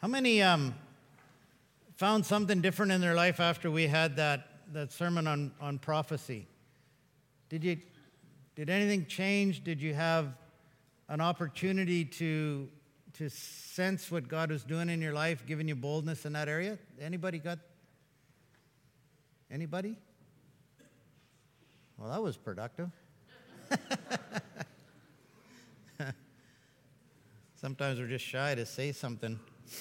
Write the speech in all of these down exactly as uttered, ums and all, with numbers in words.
How many um, found something different in their life after we had that, that sermon on, on prophecy? Did you, did anything change? Did you have an opportunity to, to sense what God was doing in your life, giving you boldness in that area? Anybody got? Anybody? Well, that was productive. Sometimes we're just shy to say something.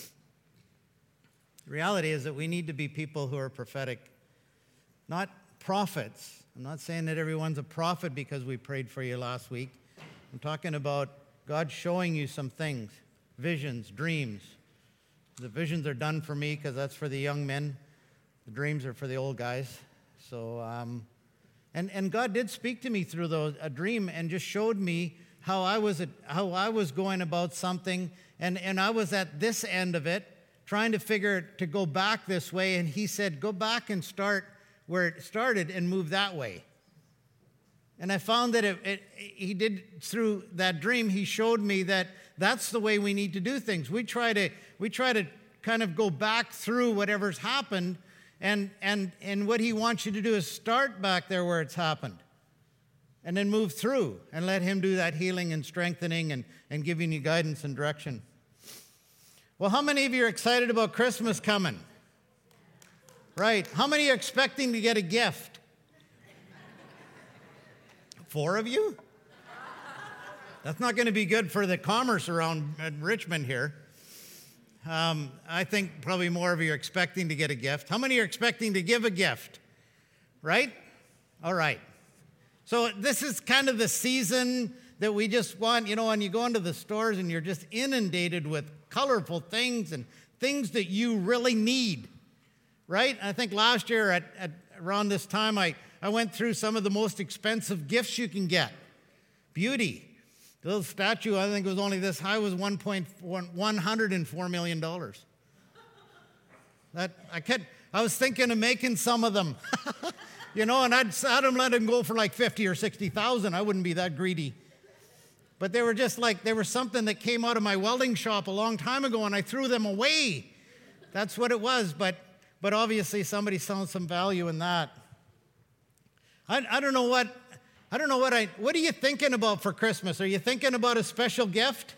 The reality is that we need to be people who are prophetic, not prophets. I'm not saying that everyone's a prophet because we prayed for you last week. I'm talking about God showing you some things, visions, dreams. The visions are done for me because that's for the young men. The dreams are for the old guys. So, um, and and God did speak to me through those, a dream and just showed me how I was at, how I was going about something, and and I was at this end of it, trying to figure to go back this way, and He said, "Go back and start where it started and move that way." And I found that it, it, He did through that dream. He showed me that that's the way we need to do things. We try to we try to kind of go back through whatever's happened. And, and, and what He wants you to do is start back there where it's happened and then move through and let Him do that healing and strengthening and, and giving you guidance and direction. Well, how many of you are excited about Christmas coming? Right. How many are expecting to get a gift? Four of you? That's not going to be good for the commerce around Richmond here. Um, I think probably more of you are expecting to get a gift. How many are expecting to give a gift? Right? All right. So this is kind of the season that we just want, you know, when you go into the stores and you're just inundated with colorful things and things that you really need. Right? I think last year at, at around this time, I, I went through some of the most expensive gifts you can get. Beauty. The little statue, I think, was only this high, was one hundred four million dollars. That I could, I was thinking of making some of them, you know, and I'd, I'd let them go for like fifty or sixty thousand. I wouldn't be that greedy. But they were just like, they were something that came out of my welding shop a long time ago, and I threw them away. That's what it was. But but obviously somebody saw some value in that. I I don't know what. I don't know what I, what are you thinking about for Christmas? Are you thinking about a special gift?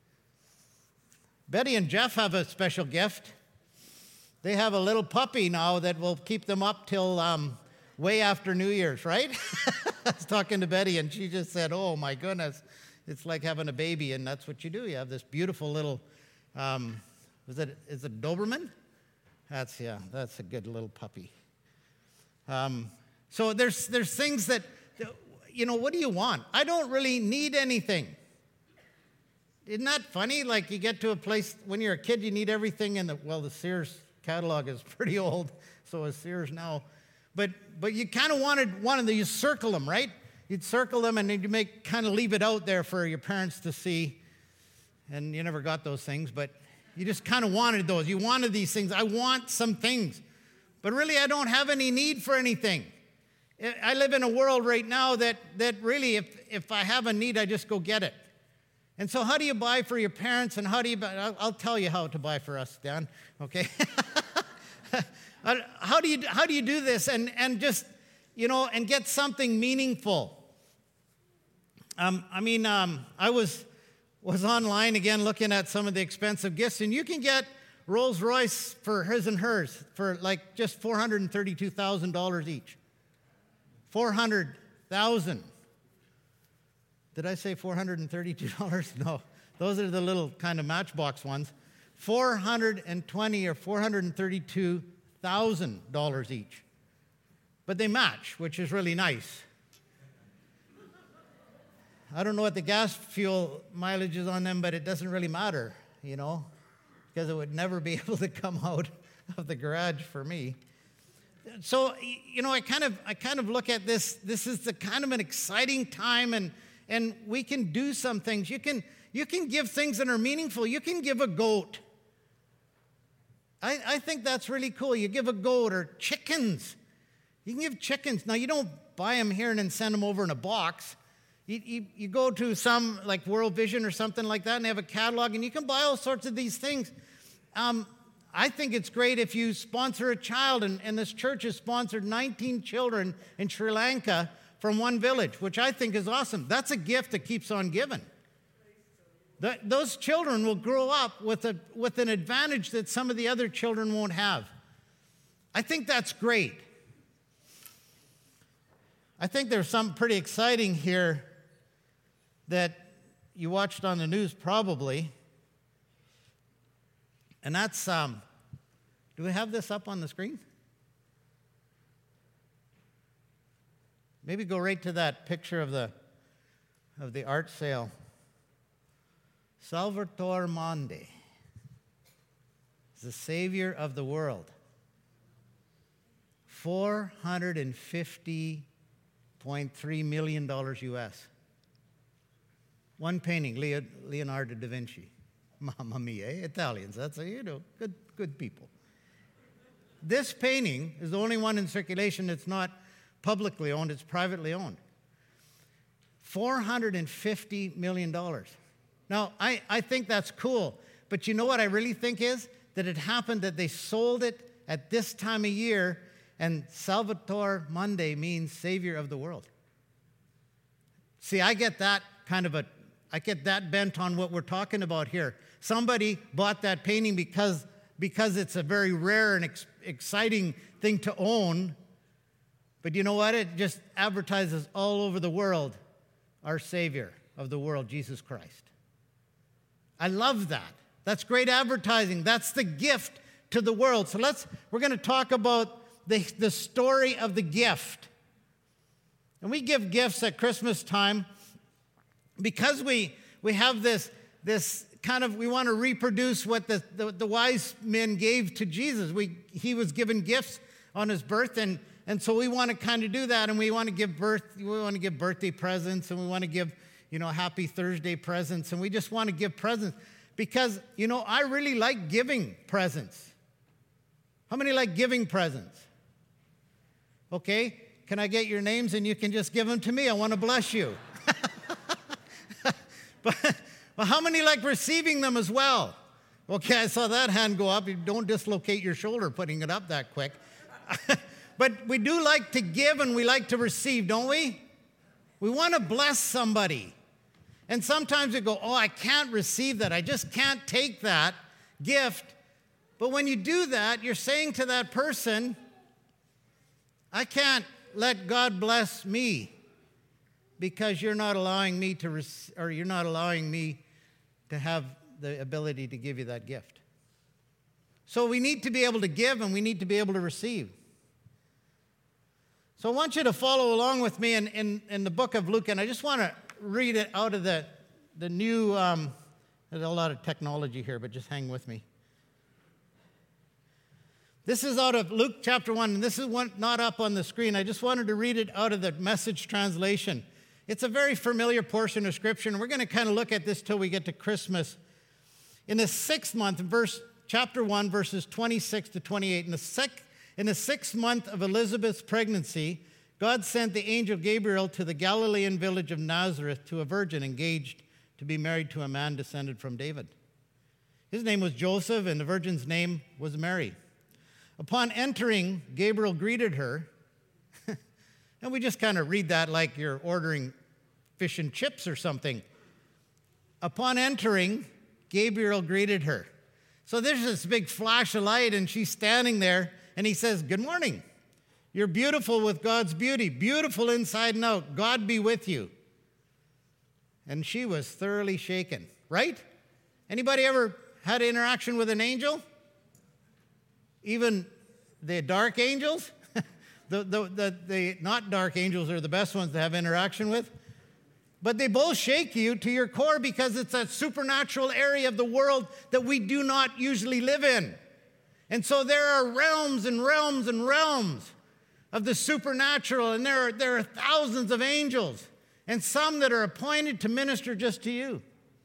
Betty and Jeff have a special gift. They have a little puppy now that will keep them up till um, way after New Year's, right? I was talking to Betty and she just said, oh my goodness, it's like having a baby, and that's what you do. You have this beautiful little, um, is it, is it Doberman? That's, yeah, that's a good little puppy. Um, so there's there's things that, you know, what do you want? I don't really need anything. Isn't that funny? Like you get to a place, when you're a kid, you need everything in the, well, the Sears catalog is pretty old, so is Sears now. But but you kind of wanted one of them, you circle them, right? You'd circle them and you'd make, kind of leave it out there for your parents to see. And you never got those things, but you just kind of wanted those. You wanted these things. I want some things. But really, I don't have any need for anything. I live in a world right now that, that really, if, if I have a need, I just go get it. And so how do you buy for your parents, and how do you buy? I'll, I'll tell you how to buy for us, Dan, okay? how do you how do you do this and, and just, you know, and get something meaningful? Um, I mean, um, I was, was online again looking at some of the expensive gifts, and you can get Rolls Royce for his and hers for like just four hundred thirty-two thousand dollars each. four hundred thousand dollars. Did I say four hundred thirty-two dollars? No, those are the little kind of Matchbox ones. four hundred twenty thousand dollars or four hundred thirty-two thousand dollars each. But they match, which is really nice. I don't know what the gas fuel mileage is on them, but it doesn't really matter, you know, because it would never be able to come out of the garage for me. So, you know, I kind of I kind of look at this. This is the kind of an exciting time, and and we can do some things. You can you can give things that are meaningful. You can give a goat. I, I think that's really cool. You give a goat or chickens. You can give chickens. Now, you don't buy them here and then send them over in a box. You, you, you go to some, like World Vision or something like that, and they have a catalog, and you can buy all sorts of these things. um, I think it's great if you sponsor a child, and, and this church has sponsored nineteen children in Sri Lanka from one village, which I think is awesome. That's a gift that keeps on giving. The, those children will grow up with, a, with an advantage that some of the other children won't have. I think that's great. I think there's something pretty exciting here that you watched on the news probably, and that's, um, do we have this up on the screen? Maybe go right to that picture of the, of the art sale. Salvatore Mundi is the Savior of the world. four hundred fifty point three million dollars U S. One painting, Leo, Leonardo da Vinci. Mamma mia, Italians, that's, you know, good, good people. This painting is the only one in circulation that's not publicly owned, it's privately owned. four hundred fifty million dollars. Now, I, I think that's cool, but you know what I really think is? That it happened that they sold it at this time of year, and Salvatore Mundi means Savior of the world. See, I get that kind of a, I get that bent on what we're talking about here. Somebody bought that painting because, because it's a very rare and ex- exciting thing to own, but you know what? It just advertises all over the world our Savior of the world, Jesus Christ. I love that. That's great advertising. That's the gift to the world. So let's, we're going to talk about the, the story of the gift. And we give gifts at Christmas time because we, we have this, this kind of, we want to reproduce what the, the, the wise men gave to Jesus. We, he was given gifts on his birth, and, and so we want to kind of do that, and we want to give birth, we want to give birthday presents, and we want to give, you know, happy Thursday presents, and we just want to give presents because, you know, I really like giving presents. How many like giving presents? Okay, can I get your names and you can just give them to me? I want to bless you. but, but how many like receiving them as well? Okay, I saw that hand go up. You don't dislocate your shoulder putting it up that quick. But we do like to give and we like to receive, don't we? We want to bless somebody. And sometimes we go, oh, I can't receive that. I just can't take that gift. But when you do that, you're saying to that person, I can't let God bless me because you're not allowing me to, rec- or you're not allowing me to have the ability to give you that gift. So we need to be able to give and we need to be able to receive. So I want you to follow along with me in, in, in the book of Luke, and I just want to read it out of the, the new, um, there's a lot of technology here, but just hang with me. This is out of Luke chapter one, and this is one not up on the screen. I just wanted to read it out of the Message translation. It's a very familiar portion of Scripture, and we're going to kind of look at this till we get to Christmas. In the sixth month, verse chapter one, verses twenty-six to twenty-eight, in the, sec, in the sixth month of Elizabeth's pregnancy, God sent the angel Gabriel to the Galilean village of Nazareth to a virgin engaged to be married to a man descended from David. His name was Joseph, and the virgin's name was Mary. Upon entering, Gabriel greeted her, and we just kind of read that like you're ordering fish and chips or something. Upon entering, Gabriel greeted her. So there's this big flash of light, and she's standing there, and he says, good morning. You're beautiful with God's beauty, beautiful inside and out. God be with you. And she was thoroughly shaken, right? Anybody ever had interaction with an angel? Even the dark angels? the, the, the, the not dark angels are the best ones to have interaction with. But they both shake you to your core because it's a supernatural area of the world that we do not usually live in. And so there are realms and realms and realms of the supernatural, and there are, there are thousands of angels, and some that are appointed to minister just to you.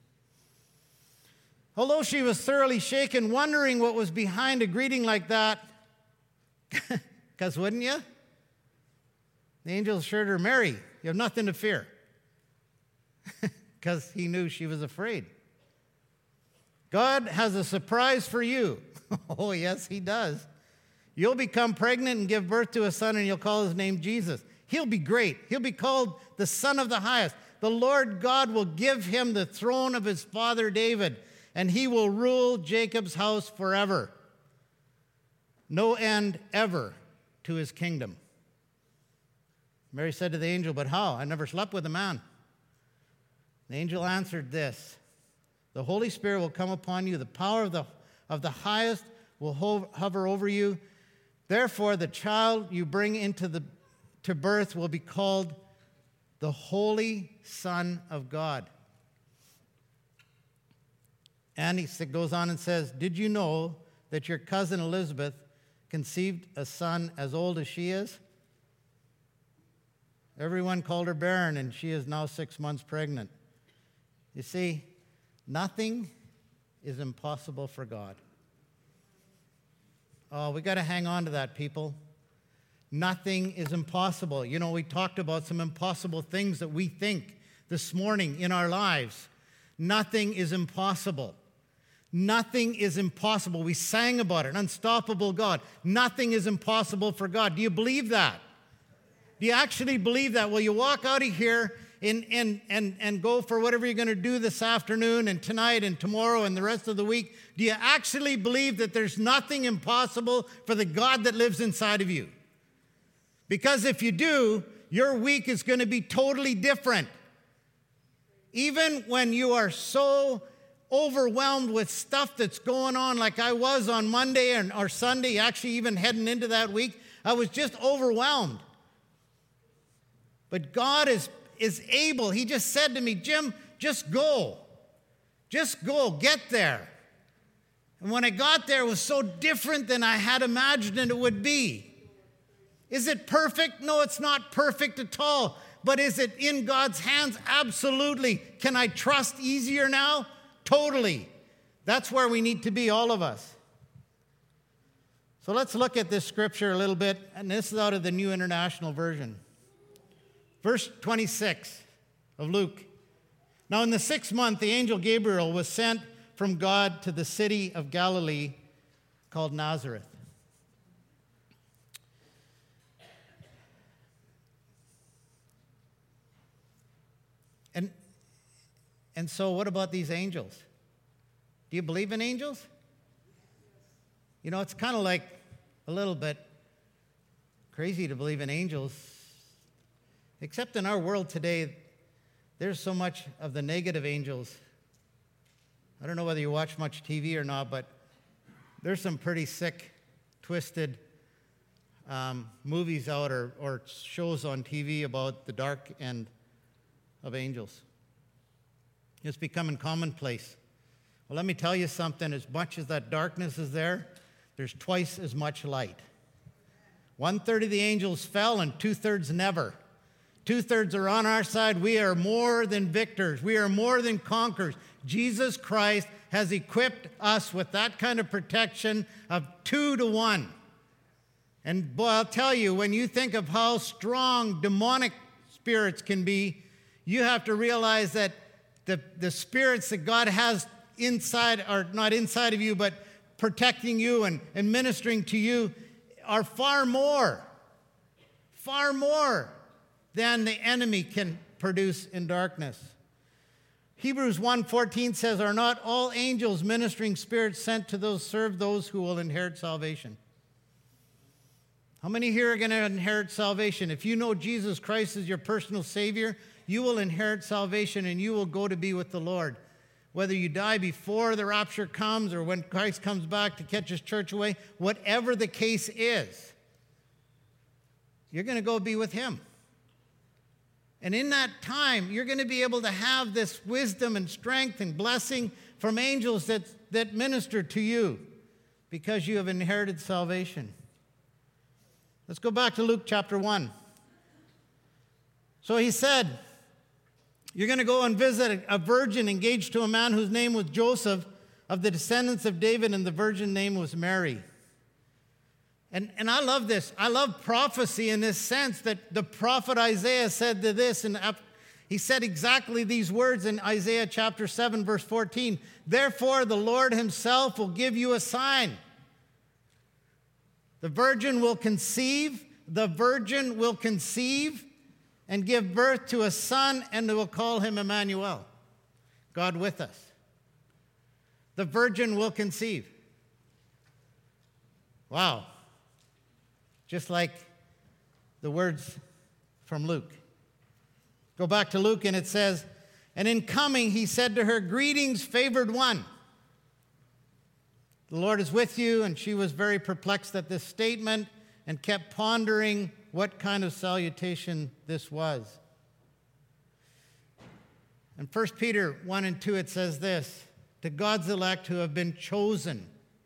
Although she was thoroughly shaken, wondering what was behind a greeting like that, because wouldn't you? The angel assured her, Mary, you have nothing to fear, because he knew she was afraid. God has a surprise for you. Oh, yes, he does. You'll become pregnant and give birth to a son, and you'll call his name Jesus. He'll be great. He'll be called the Son of the Highest. The Lord God will give him the throne of his father David, and he will rule Jacob's house forever. No end ever to his kingdom. Mary said to the angel, but how? I never slept with a man. The angel answered this, the Holy Spirit will come upon you. The power of the, of the highest will ho- hover over you. Therefore, the child you bring into the to birth will be called the Holy Son of God. And he goes on and says, did you know that your cousin Elizabeth conceived a son as old as she is? Everyone called her barren, and she is now six months pregnant. You see, nothing is impossible for God. Oh, we got to hang on to that, people. Nothing is impossible. You know, we talked about some impossible things that we think this morning in our lives. Nothing is impossible. Nothing is impossible. We sang about it, unstoppable God. Nothing is impossible for God. Do you believe that? Do you actually believe that? Will you walk out of here and, and, and, and go for whatever you're going to do this afternoon and tonight and tomorrow and the rest of the week? Do you actually believe that there's nothing impossible for the God that lives inside of you? Because if you do, your week is going to be totally different. Even when you are so overwhelmed with stuff that's going on, like I was on Monday and, or Sunday, actually even heading into that week, I was just overwhelmed. But God is, is able. He just said to me, Jim, just go. Just go. Get there. And when I got there, it was so different than I had imagined it would be. Is it perfect? No, it's not perfect at all. But is it in God's hands? Absolutely. Can I trust easier now? Totally. That's where we need to be, all of us. So let's look at this scripture a little bit, and this is out of the New International Version. Verse twenty-six of Luke. Now in the sixth month, the angel Gabriel was sent from God to the city of Galilee called Nazareth. And, and so what about these angels? Do you believe in angels? You know, it's kind of like a little bit crazy to believe in angels. Except in our world today, there's so much of the negative angels. I don't know whether you watch much T V or not, but there's some pretty sick, twisted um, movies out or, or shows on T V about the dark end of angels. It's becoming commonplace. Well, let me tell you something. As much as that darkness is there, there's twice as much light. One-third of the angels fell and two-thirds never. Two-thirds are on our side. We are more than victors. We are more than conquerors. Jesus Christ has equipped us with that kind of protection of two to one. And boy, I'll tell you, when you think of how strong demonic spirits can be, you have to realize that the, the spirits that God has inside, or not inside of you, but protecting you and, and ministering to you are far more, far more than the enemy can produce in darkness. Hebrews one fourteen says, are not all angels ministering spirits sent to those serve those who will inherit salvation? How many here are going to inherit salvation? If you know Jesus Christ as your personal Savior, you will inherit salvation and you will go to be with the Lord. Whether you die before the rapture comes or when Christ comes back to catch his church away, whatever the case is, you're going to go be with him. And in that time, you're going to be able to have this wisdom and strength and blessing from angels that, that minister to you because you have inherited salvation. Let's go back to Luke chapter one. So he said, you're going to go and visit a virgin engaged to a man whose name was Joseph, of the descendants of David, and the virgin name was Mary. And, and I love this. I love prophecy in this sense that the prophet Isaiah said to this in, he said exactly these words in Isaiah chapter seven, verse fourteen. Therefore, the Lord himself will give you a sign. The virgin will conceive, the virgin will conceive and give birth to a son, and they will call him Emmanuel, God with us. The virgin will conceive. Wow. Just like the words from Luke. Go back to Luke and it says, and in coming he said to her, greetings, favored one. The Lord is with you. And she was very perplexed at this statement and kept pondering what kind of salutation this was. In First Peter one and two it says this, to God's elect who have been chosen.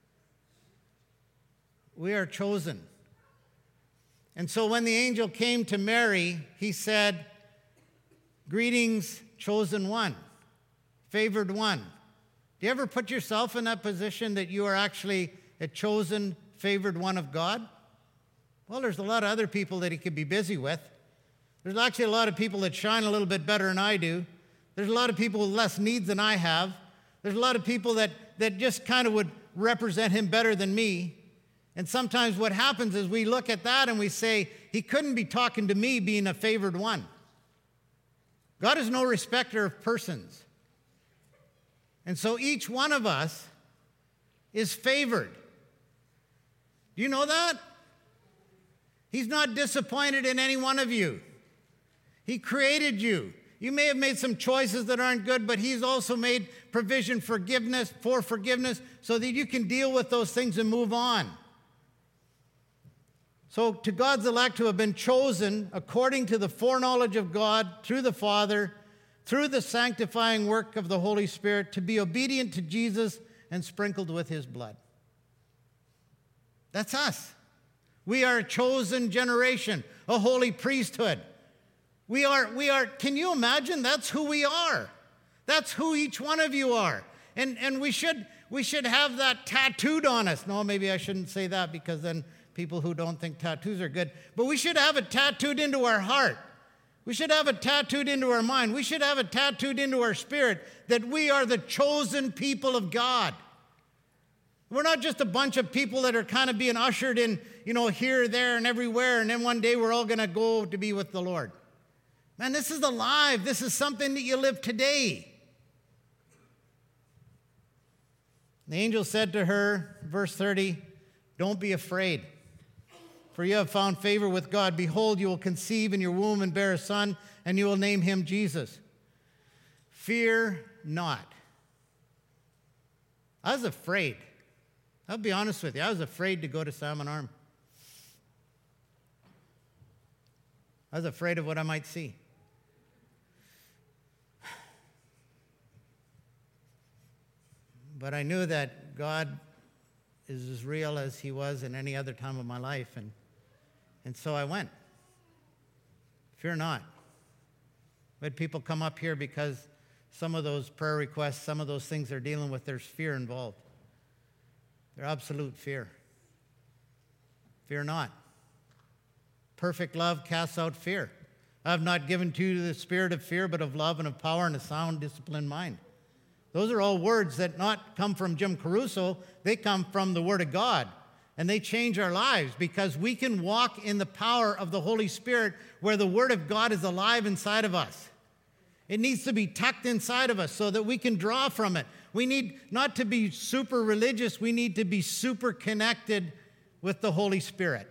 We are chosen. And so when the angel came to Mary, he said, greetings, chosen one, favored one. Do you ever put yourself in that position that you are actually a chosen, favored one of God? Well, there's a lot of other people that he could be busy with. There's actually a lot of people that shine a little bit better than I do. There's a lot of people with less needs than I have. There's a lot of people that, that just kind of would represent him better than me. And sometimes what happens is we look at that and we say, he couldn't be talking to me being a favored one. God is no respecter of persons. And so each one of us is favored. Do you know that? He's not disappointed in any one of you. He created you. You may have made some choices that aren't good, but he's also made provision forgiveness for forgiveness so that you can deal with those things and move on. So to God's elect who have been chosen according to the foreknowledge of God through the Father, through the sanctifying work of the Holy Spirit, to be obedient to Jesus and sprinkled with his blood. That's us. We are a chosen generation, a holy priesthood. We are, we are, can you imagine? That's who we are. That's who each one of you are. And, and we should, we should have that tattooed on us. No, maybe I shouldn't say that because then people who don't think tattoos are good. But we should have it tattooed into our heart. We should have it tattooed into our mind. We should have it tattooed into our spirit that we are the chosen people of God. We're not just a bunch of people that are kind of being ushered in, you know, here, there, and everywhere, and then one day we're all going to go to be with the Lord. Man, this is alive. This is something that you live today. The angel said to her, verse thirty, don't be afraid, for you have found favor with God. Behold, you will conceive in your womb and bear a son, and you will name him Jesus. Fear not. I was afraid. I'll be honest with you. I was afraid to go to Salmon Arm. I was afraid of what I might see. But I knew that God is as real as he was in any other time of my life, and, and so I went. Fear not. We had people come up here because some of those prayer requests, some of those things they're dealing with, there's fear involved. There's absolute fear. Fear not. Perfect love casts out fear. I have not given to you the spirit of fear, but of love and of power and a sound, disciplined mind. Those are all words that not come from Jim Caruso. They come from the Word of God. And they change our lives because we can walk in the power of the Holy Spirit where the Word of God is alive inside of us. It needs to be tucked inside of us so that we can draw from it. We need not to be super religious. We need to be super connected with the Holy Spirit.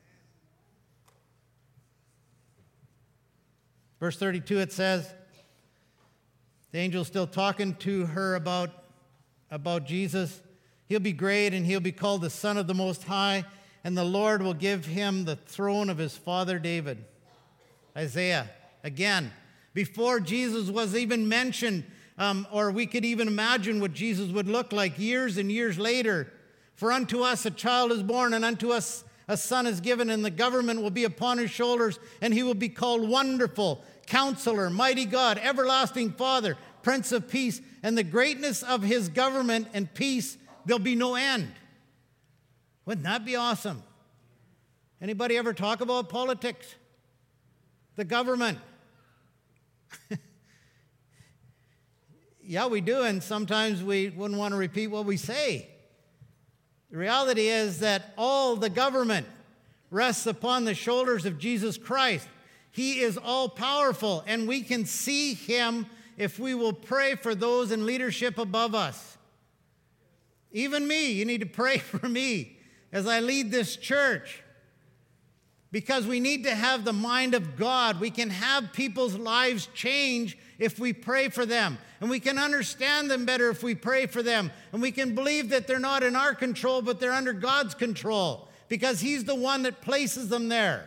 Verse thirty-two, it says, the angel's still talking to her about, about Jesus. He'll be great, and he'll be called the Son of the Most High, and the Lord will give him the throne of his father David. Isaiah, again, before Jesus was even mentioned, um, or we could even imagine what Jesus would look like years and years later. For unto us a child is born, and unto us a son is given, and the government will be upon his shoulders, and he will be called Wonderful, Counselor, Mighty God, Everlasting Father, Prince of Peace, and the greatness of his government and peace, there'll be no end. Wouldn't that be awesome? Anybody ever talk about politics? The government? Yeah, we do, and sometimes we wouldn't want to repeat what we say. The reality is that all the government rests upon the shoulders of Jesus Christ. He is all-powerful, and we can see him if we will pray for those in leadership above us. Even me, you need to pray for me as I lead this church, because we need to have the mind of God. We can have people's lives change if we pray for them, and we can understand them better if we pray for them, and we can believe that they're not in our control, but they're under God's control, because he's the one that places them there.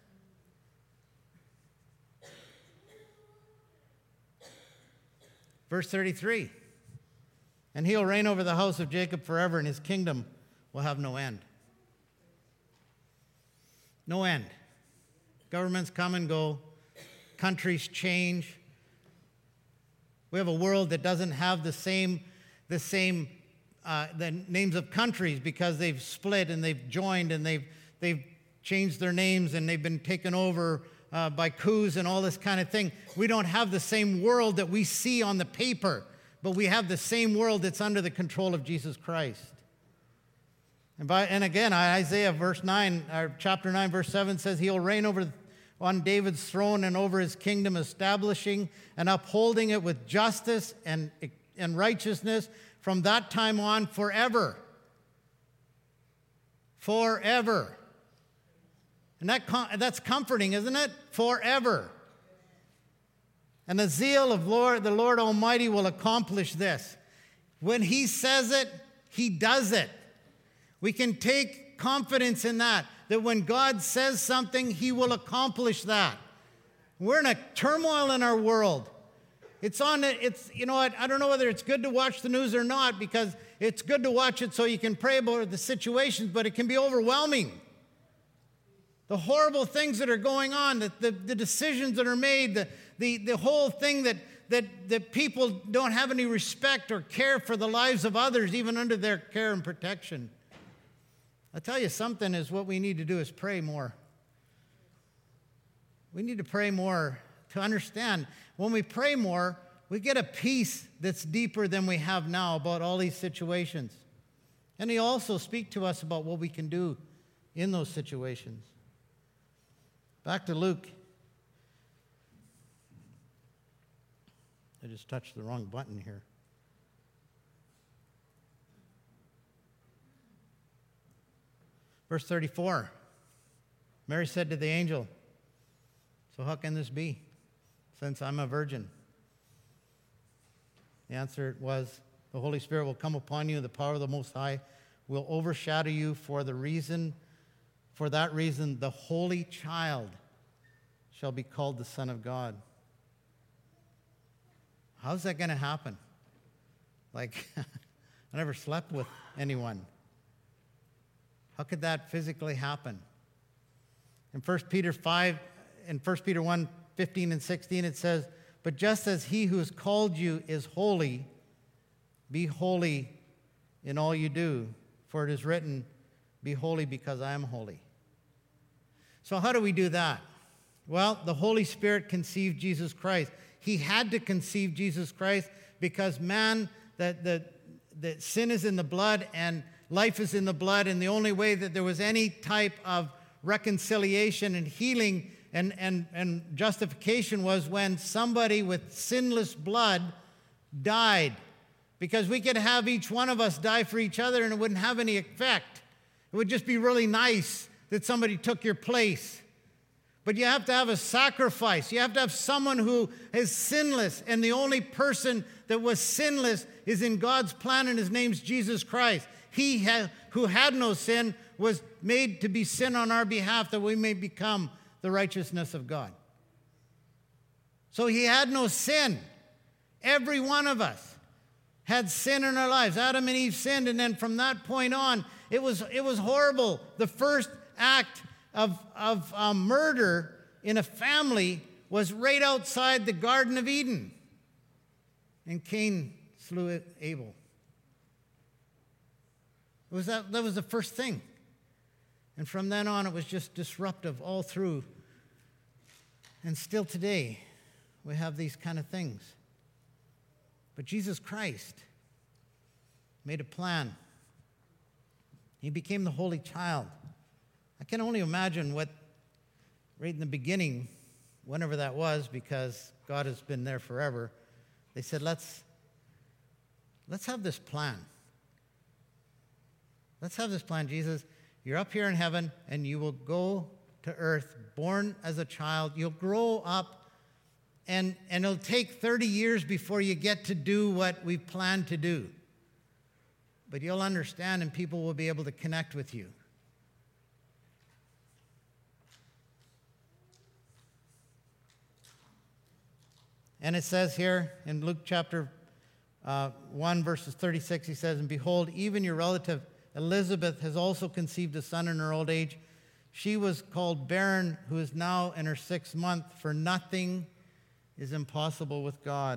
Verse thirty-three, and he'll reign over the house of Jacob forever, and his kingdom will have no end. No end. Governments come and go. Countries change. We have a world that doesn't have the same, the same, uh, the names of countries, because they've split and they've joined and they've they've changed their names and they've been taken over uh, by coups and all this kind of thing. We don't have the same world that we see on the paper, but we have the same world that's under the control of Jesus Christ. And, by, and again, Isaiah verse nine, or chapter nine, verse seven says, he'll reign over on David's throne and over his kingdom, establishing and upholding it with justice and, and righteousness from that time on forever. Forever. And that that's comforting, isn't it? Forever. And the zeal of Lord, the Lord Almighty will accomplish this. When he says it, he does it. We can take confidence in that, that when God says something, he will accomplish that. We're in a turmoil in our world. It's on, it's, you know, I, I don't know whether it's good to watch the news or not, because it's good to watch it so you can pray about the situations, but it can be overwhelming. The horrible things that are going on, the, the, the decisions that are made, the, the, the whole thing that, that, that people don't have any respect or care for the lives of others, even under their care and protection. I'll tell you something is what we need to do is pray more. We need to pray more to understand. When we pray more, we get a peace that's deeper than we have now about all these situations. And he also speaks to us about what we can do in those situations. Back to Luke. I just touched the wrong button here. Verse thirty-four, Mary said to the angel, so how can this be, since I'm a virgin? The answer was, the Holy Spirit will come upon you, and the power of the Most High will overshadow you. For the reason, for that reason, the Holy Child shall be called the Son of God. How's that going to happen? Like, I never slept with anyone. How could that physically happen? In First Peter five, in First Peter one, fifteen and sixteen, it says, but just as he who has called you is holy, be holy in all you do, for it is written, be holy because I am holy. So how do we do that? Well, the Holy Spirit conceived Jesus Christ. He had to conceive Jesus Christ because man, that the, the sin is in the blood and life is in the blood, and the only way that there was any type of reconciliation and healing and, and, and justification was when somebody with sinless blood died. Because we could have each one of us die for each other and it wouldn't have any effect. It would just be really nice that somebody took your place. But you have to have a sacrifice. You have to have someone who is sinless, and the only person that was sinless is in God's plan, and his name's Jesus Christ. He ha- who had no sin was made to be sin on our behalf, that we may become the righteousness of God. So he had no sin. Every one of us had sin in our lives. Adam and Eve sinned, and then from that point on, it was, it was horrible. The first act of, of um, murder in a family was right outside the Garden of Eden. And Cain slew Abel. It was that, that was the first thing. And from then on, it was just disruptive all through. And still today, we have these kind of things. But Jesus Christ made a plan. He became the Holy Child. I can only imagine what, right in the beginning, whenever that was, because God has been there forever, they said, let's, let's have this plan. Let's have this plan, Jesus. You're up here in heaven, and you will go to earth, born as a child. You'll grow up, and, and it'll take thirty years before you get to do what we planned to do. But you'll understand, and people will be able to connect with you. And it says here in Luke chapter uh, one, verses thirty-six, he says, and behold, even your relative Elizabeth has also conceived a son in her old age. She was called barren, who is now in her sixth month, for nothing is impossible with God.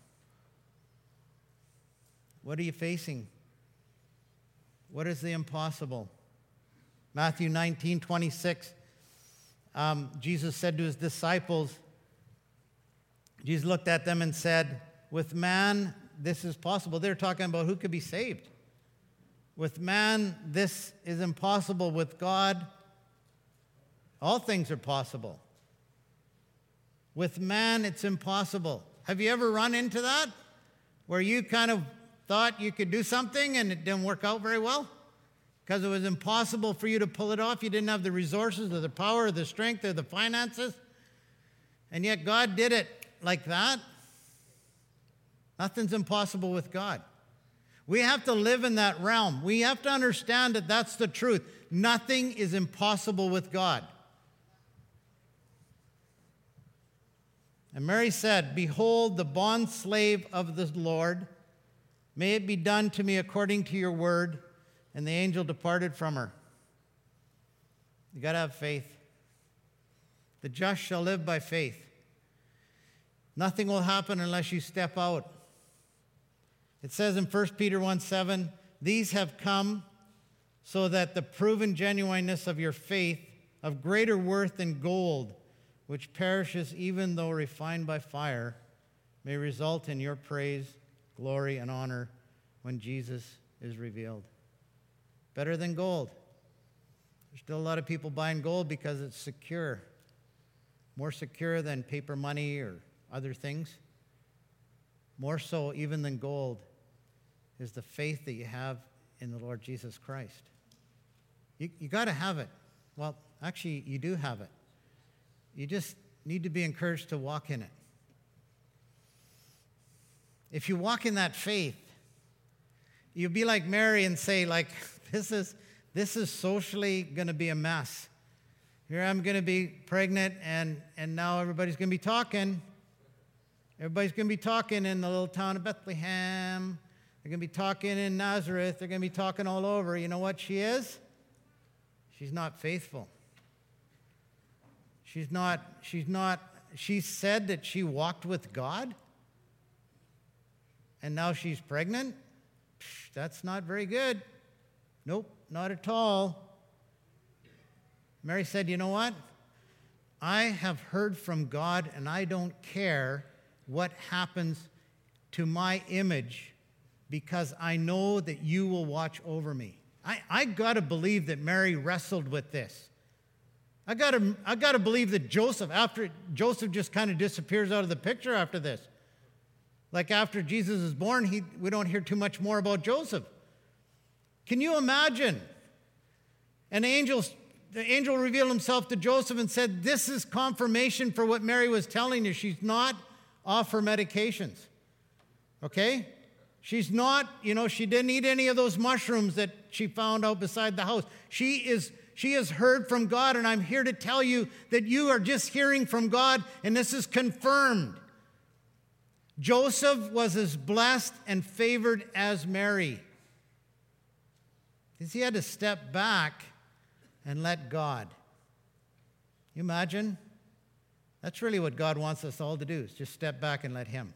What are you facing? What is the impossible? Matthew nineteen twenty-six, um, Jesus said to his disciples, Jesus looked at them and said, with man, this is possible. They're talking about who could be saved. With man, this is impossible. With God, all things are possible. With man, it's impossible. Have you ever run into that? Where you kind of thought you could do something and it didn't work out very well? Because it was impossible for you to pull it off. You didn't have the resources or the power or the strength or the finances. And yet God did it like that. Nothing's impossible with God. We have to live in that realm. We have to understand that that's the truth. Nothing is impossible with God. And Mary said, behold, the bondslave of the Lord, may it be done to me according to your word. And the angel departed from her. You got to have faith. The just shall live by faith. Nothing will happen unless you step out. It says in First Peter one seven, these have come so that the proven genuineness of your faith, of greater worth than gold, which perishes even though refined by fire, may result in your praise, glory, and honor when Jesus is revealed. Better than gold. There's still a lot of people buying gold because it's secure. More secure than paper money or other things. More so even than gold is the faith that you have in the Lord Jesus Christ. You, you got to have it. Well, actually, you do have it. You just need to be encouraged to walk in it. If you walk in that faith, you'll be like Mary and say, like, this is, this is socially going to be a mess. Here I'm going to be pregnant, and, and now everybody's going to be talking. Everybody's going to be talking in the little town of Bethlehem. They're going to be talking in Nazareth. They're going to be talking all over. You know what she is? She's not faithful. She's not, she's not, she said that she walked with God, and now she's pregnant? Psh, that's not very good. Nope, not at all. Mary said, you know what? I have heard from God, and I don't care what happens to my image because I know that you will watch over me. I, I got to believe that Mary wrestled with this. I got to I got to believe that Joseph, after Joseph just kind of disappears out of the picture after this. Like after Jesus is born, he, we don't hear too much more about Joseph. Can you imagine? An angel, the angel revealed himself to Joseph and said, this is confirmation for what Mary was telling you. She's not off her medications. Okay? She's not, you know, she didn't eat any of those mushrooms that she found out beside the house. She is, she has heard from God, and I'm here to tell you that you are just hearing from God, and this is confirmed. Joseph was as blessed and favored as Mary, because he had to step back and let God. You imagine? That's really what God wants us all to do, is just step back and let him.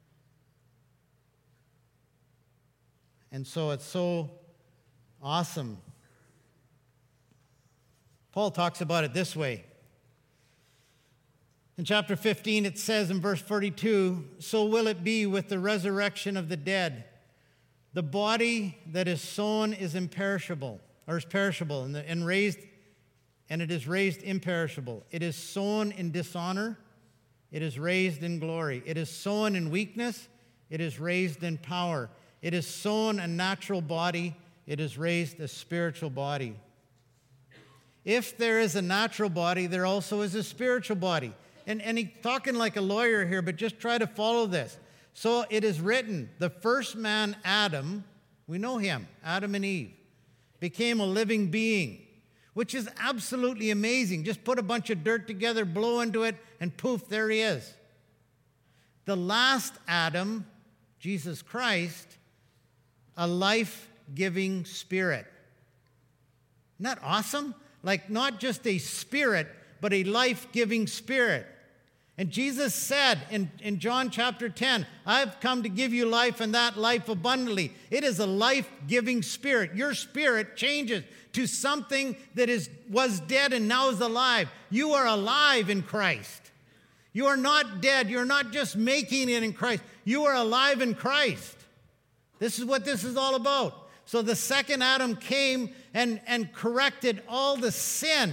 And so it's so awesome. Paul talks about it this way. In chapter fifteen, it says in verse forty-two, so will it be with the resurrection of the dead. The body that is sown is imperishable, or is perishable, and, the, and raised, and it is raised imperishable. It is sown in dishonor, it is raised in glory. It is sown in weakness, it is raised in power. It is sown a natural body, it is raised a spiritual body. If there is a natural body, there also is a spiritual body. And, and he's talking like a lawyer here, but just try to follow this. So it is written, the first man, Adam, we know him, Adam and Eve, became a living being, which is absolutely amazing. Just put a bunch of dirt together, blow into it, and poof, there he is. The last Adam, Jesus Christ, a life-giving spirit. Isn't that awesome? Like not just a spirit, but a life-giving spirit. And Jesus said in, in John chapter ten, I've come to give you life and that life abundantly. It is a life-giving spirit. Your spirit changes to something that is was dead and now is alive. You are alive in Christ. You are not dead. You're not just making it in Christ. You are alive in Christ. This is what this is all about. So the second Adam came and, and corrected all the sin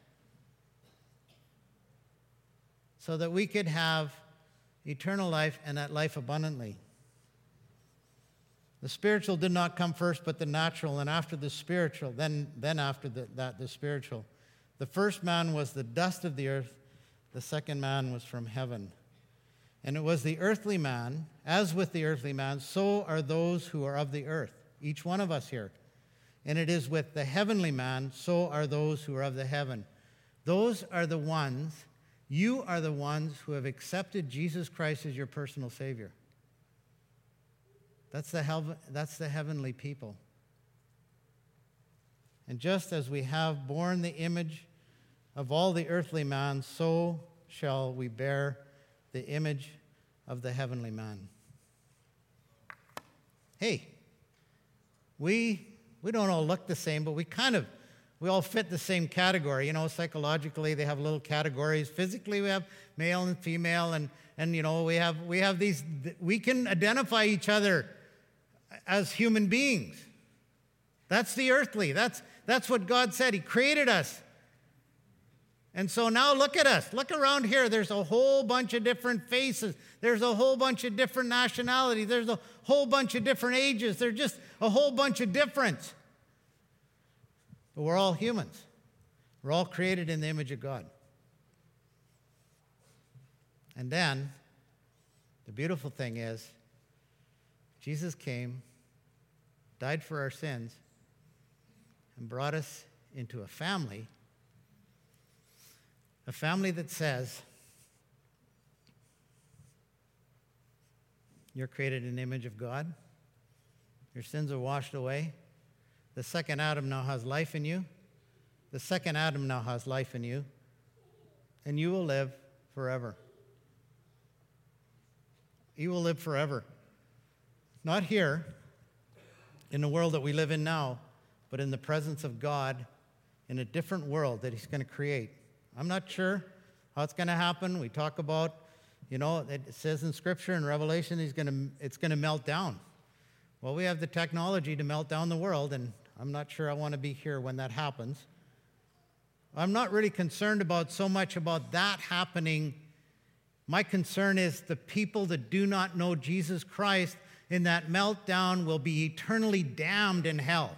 so that we could have eternal life and that life abundantly. The spiritual did not come first, but the natural, and after the spiritual, then, then after the, that, the spiritual. The first man was the dust of the earth, the second man was from heaven. And it was the earthly man, as with the earthly man, so are those who are of the earth, each one of us here. And it is with the heavenly man, so are those who are of the heaven. Those are the ones, you are the ones who have accepted Jesus Christ as your personal Savior. That's the, heav- that's the heavenly people. And just as we have borne the image of all the earthly man, so shall we bear the image of the heavenly man. Hey, we we don't all look the same, but we kind of, we all fit the same category. You know, psychologically, they have little categories. Physically, we have male and female, and, and you know, we have, we have these, we can identify each other as human beings. That's the earthly. That's, that's what God said. He created us. And so now look at us. Look around here. There's a whole bunch of different faces. There's a whole bunch of different nationalities. There's a whole bunch of different ages. There's just a whole bunch of difference. But we're all humans. We're all created in the image of God. And then, the beautiful thing is, Jesus came, died for our sins, and brought us into a family. A family that says, you're created in the image of God. Your sins are washed away. The second Adam now has life in you. The second Adam now has life in you. And you will live forever. You will live forever. Not here, in the world that we live in now, but in the presence of God, in a different world that He's going to create. I'm not sure how it's going to happen. We talk about, you know, it says in Scripture and Revelation, he's going to, it's going to melt down. Well, we have the technology to melt down the world, and I'm not sure I want to be here when that happens. I'm not really concerned about so much about that happening. My concern is the people that do not know Jesus Christ in that meltdown will be eternally damned in hell.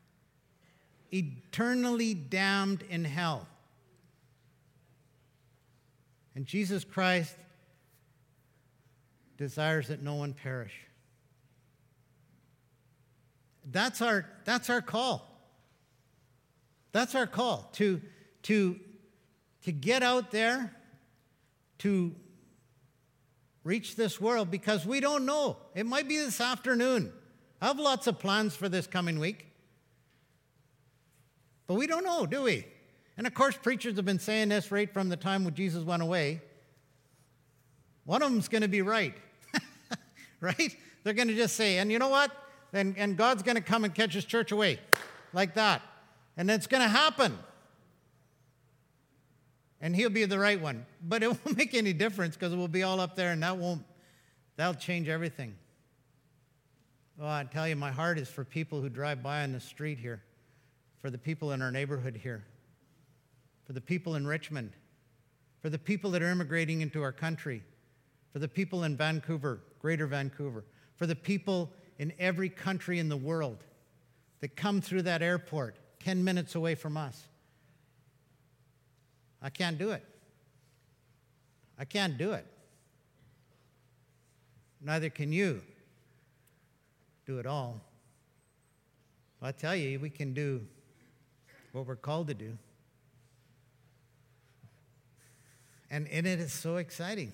Eternally damned in hell. And Jesus Christ desires that no one perish. That's our, that's our call. That's our call, to, to, to get out there, to reach this world, because we don't know. It might be this afternoon. I have lots of plans for this coming week. But we don't know, do we? And of course, preachers have been saying this right from the time when Jesus went away. One of them's going to be right, right? They're going to just say, and you know what? And, and God's going to come and catch His church away, like that. And it's going to happen. And he'll be the right one. But it won't make any difference because we'll be all up there and that won't, that'll change everything. Well, I tell you, my heart is for people who drive by on the street here, for the people in our neighborhood here, for the people in Richmond, for the people that are immigrating into our country, for the people in Vancouver, Greater Vancouver, for the people in every country in the world that come through that airport ten minutes away from us. I can't do it. I can't do it. Neither can you do it all. I tell you, we can do what we're called to do. And, and it is so exciting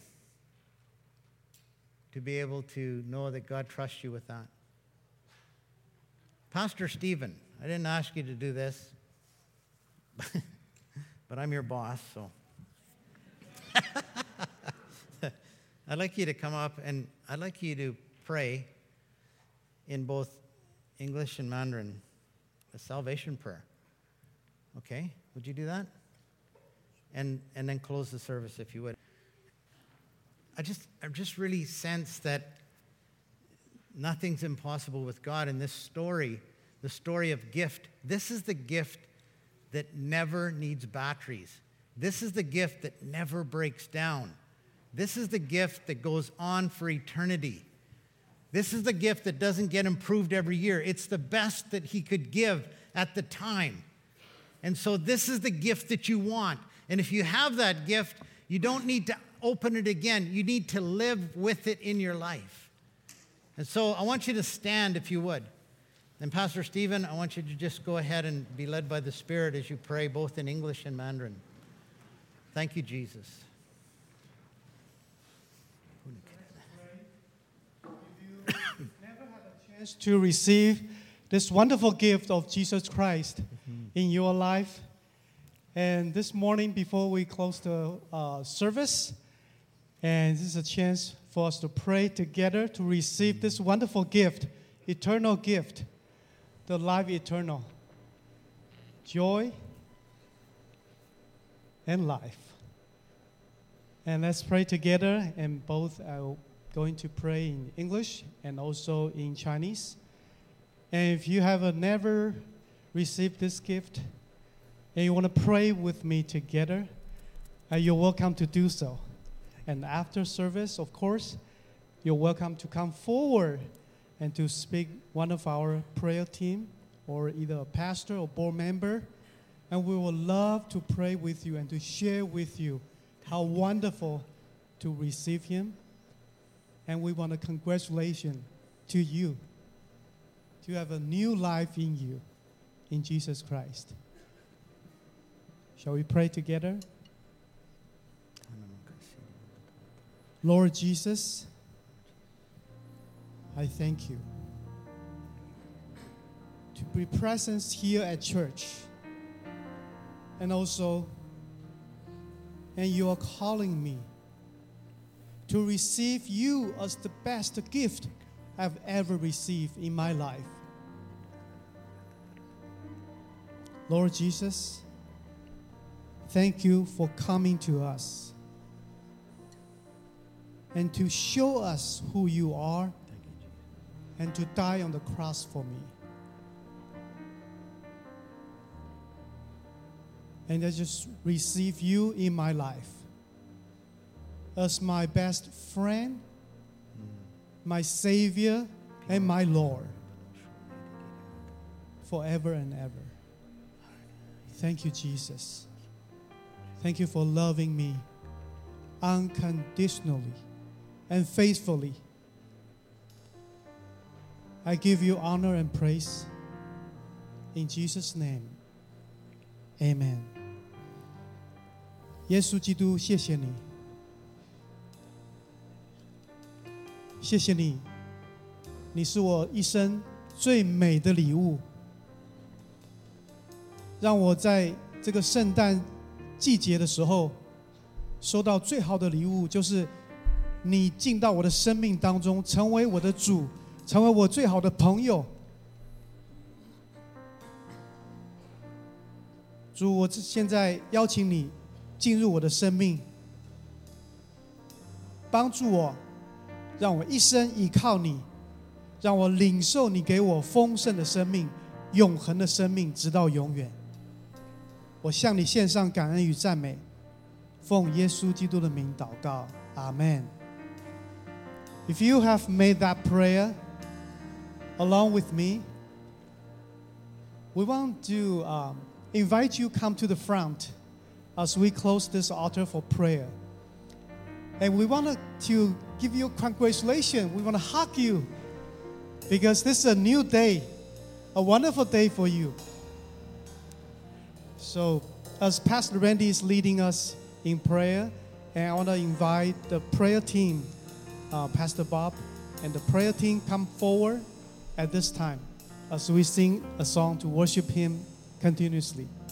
to be able to know that God trusts you with that. Pastor Stephen, I didn't ask you to do this, but I'm your boss, so. I'd like you to come up and I'd like you to pray in both English and Mandarin, a salvation prayer. Okay? Would you do that? And and then close the service if you would. I just I just really sense that nothing's impossible with God. And this story, the story of gift, this is the gift that never needs batteries. This is the gift that never breaks down. This is the gift that goes on for eternity. This is the gift that doesn't get improved every year. It's the best that he could give at the time. And so this is the gift that you want. And if you have that gift, you don't need to open it again. You need to live with it in your life. And so I want you to stand, if you would. And Pastor Stephen, I want you to just go ahead and be led by the Spirit as you pray, both in English and Mandarin. Thank you, Jesus. If you never had a chance to receive this wonderful gift of Jesus Christ mm-hmm. in your life, and this morning, before we close the uh, service, and this is a chance for us to pray together to receive this wonderful gift, eternal gift, the life eternal, joy and life. And let's pray together, and both are going to pray in English and also in Chinese. And if you have never received this gift, and you want to pray with me together, uh, you're welcome to do so. And after service, of course, you're welcome to come forward and to speak one of our prayer team, or either a pastor or board member. And we would love to pray with you and to share with you how wonderful to receive him. And we want to congratulate to you to have a new life in you, in Jesus Christ. Shall we pray together? Lord Jesus, I thank you to be present here at church, and also, and you are calling me to receive you as the best gift I've ever received in my life. Lord Jesus, thank you for coming to us and to show us who you are and to die on the cross for me. And I just receive you in my life as my best friend, my Savior, and my Lord forever and ever. Thank you, Jesus. Thank you for loving me unconditionally and faithfully. I give you honor and praise in Jesus' name. Amen. 耶稣基督，谢谢你，谢谢你，你是我一生最美的礼物，让我在这个圣诞季节的时候收到最好的礼物，就是你进到我的生命当中，成为我的主，成为我最好的朋友。主，我现在邀请你进入我的生命，帮助我，让我一生依靠你，让我领受你给我丰盛的生命，永恒的生命，直到永远。我向你献上感恩与赞美，奉耶稣基督的名祷告，阿们。If you have made that prayer along with me, we want to um, invite you come to the front as we close this altar for prayer. And we want to give you congratulations. We want to hug you because this is a new day, a wonderful day for you. So as Pastor Randy is leading us in prayer, and I want to invite the prayer team, uh, Pastor Bob and the prayer team, come forward at this time as we sing a song to worship Him continuously.